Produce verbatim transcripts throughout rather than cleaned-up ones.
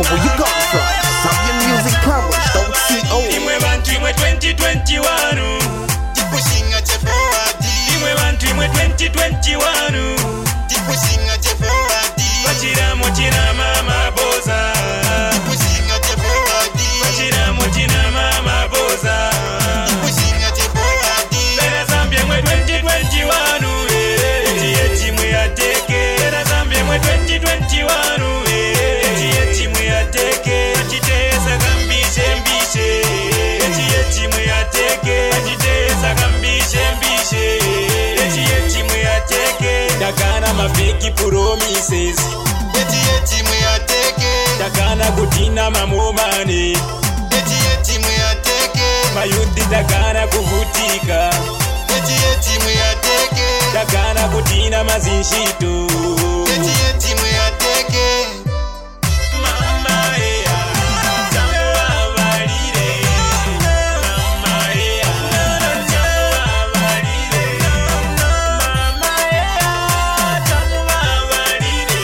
but where you come from? Zambian Music Published, don't see oh. Imwe bantu imwe twenty twenty-one Tipushing at your forward. Imwe bantu imwe twenty twenty-one Tipushing at your forward. Wachira mochina mama boza. Tipushing at your forward. Wachira mochina mama boza. Tipushing at your forward. Lera Zambia imwe twenty twenty-one Eti eti mwe ateke. Lera Zambia imwe twenty twenty-one Eti eti mwe ateke. Achitesa kambishe mbishe. Eti eti mwe ateke. Achitesa kambishe mbishe. Eti eti mwe ateke. Takana mafiki promises. Eti eti mwe ateke. Takana kutina mamomane. Eti eti mwe ateke. Mayuthi takana kuvutika. Eti eti mwe ateke. Takana kutina mazinshito. Eti eti mwe ateke. Mama ea, Zambia valire. Mama ea, Zambia valire. Mama ea, Zambia valire.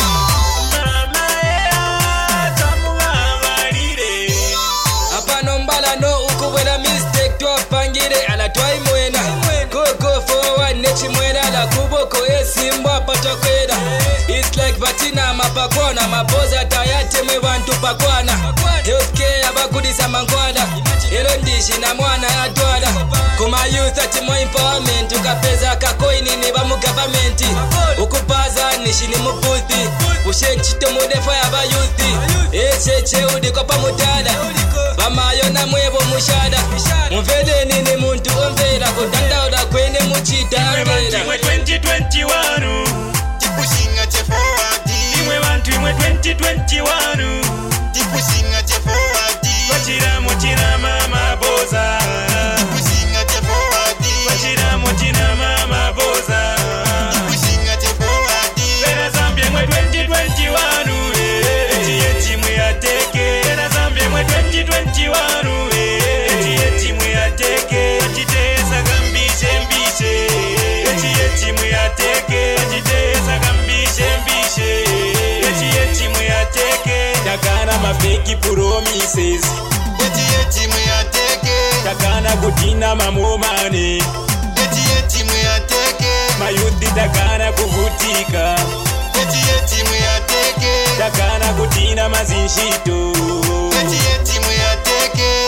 Mama ea, Zambia valire. Apano mbala no ukubwela mistake twapangire ala twaimwena Koko forward nechimwena la kuboko esimbwa patakwera It's like vatina mapakwana maboza tayate mwe bantu pakwana Healthcare abakudisa mangwala Elo ndishi na mwana atwala Kuma youth ati mo empowerment Ukapeza kakoini ni bamu government Ukupaza nishi ni mubuthi Ushenchito mudefa ya ba youthi Echeche udiko pa mutala Bamayo na mwebo mushada Mvele nini muntu omvela Kudandaula kwene muchita angela Imwe twenty twenty-one Tipushing at your forward. Imwe bantu imwe twenty twenty-one Tipushing at your forward. Wachira mochina mama boza. Tipushing at your forward. Wachira mochina mama boza. Tipushing at your forward. Lera Zambia imwe twenty twenty-one Eti eti mwe ateke. Lera Zambia imwe twenty twenty-one Eti eti mwe ateke. Achitesa kambishe mbishe. Eti eti mwe ateke. Achitesa kambishe mbishe. Eti eti mwe ateke. Takana mafiki promises. Eti eti mwe ateke. Takana kutina mamomane. Eti eti mwe ateke. Mayuthi takana kuvutika. Eti eti mwe ateke. Takana kutina mazinshito. Eti eti mwe ateke.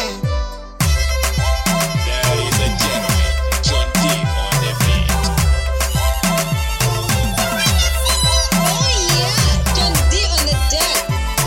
Ladies and gentlemen, John D on the beat. Oh yeah, John D on the deck.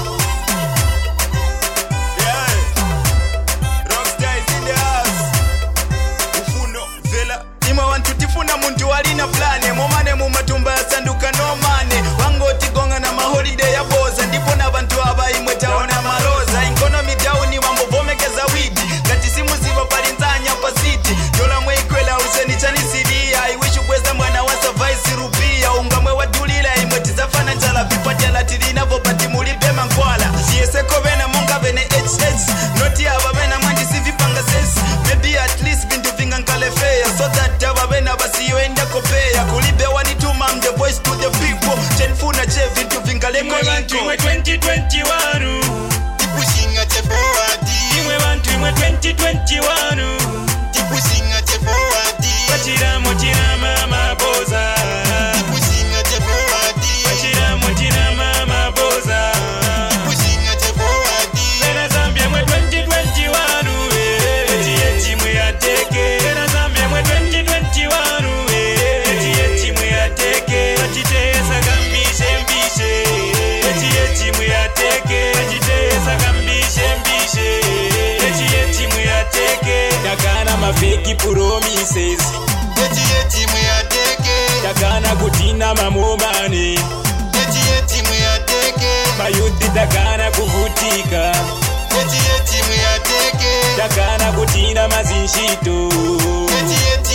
Yeah, Rockstar is in the house. Ufuno Vela. Imwe wantu tifuna muntu walina plane momane mumatumba ya sanduka no mane wangoti gonga na maholiday ya boza ndipo na bantu aba imwe taona maroza inkono midauni mambo vomekeza widi kati simu ziva palinzanya pa city dola mwe ikwela useni chani cd I wish ukweza mwana wa survive rupia ungamwe wadulila imwe tizafana njala pipatela tilina vopati mulipe mankwala sieseko vena monga vene hh noti aba vena mandi sivipanga sense maybe at least bintu vinga nkale fair so that aba vena basiyoenda kopea kulibe wanituma I'm the voice to the people chenfuna che vintu vingaleko Imwe bantu inko imwe twenty twenty-one Tipushing at your forward. Imwe bantu imwe twenty twenty-one Tipushing at your forward. Wachira mochina mama boza. Tipushing at your forward. Wachira mochina mama boza. Tipushing at your forward. Lera Zambia imwe twenty twenty-one Eti eti mwe ateke. Lera Zambia imwe twenty twenty-one Eti eti mwe ateke. Achitesa kambishe mbishe. Eti eti mwe ateke. Achitesa kambishe mbishe. Eti eti mwe ateke. Takana mafiki promises. Eti eti mwe ateke. Takana kutina mamomane. Eti eti mwe ateke. Mayuthi takana kuvutika. Eti eti mwe ateke. Takana kutina mazinshito. Eti eti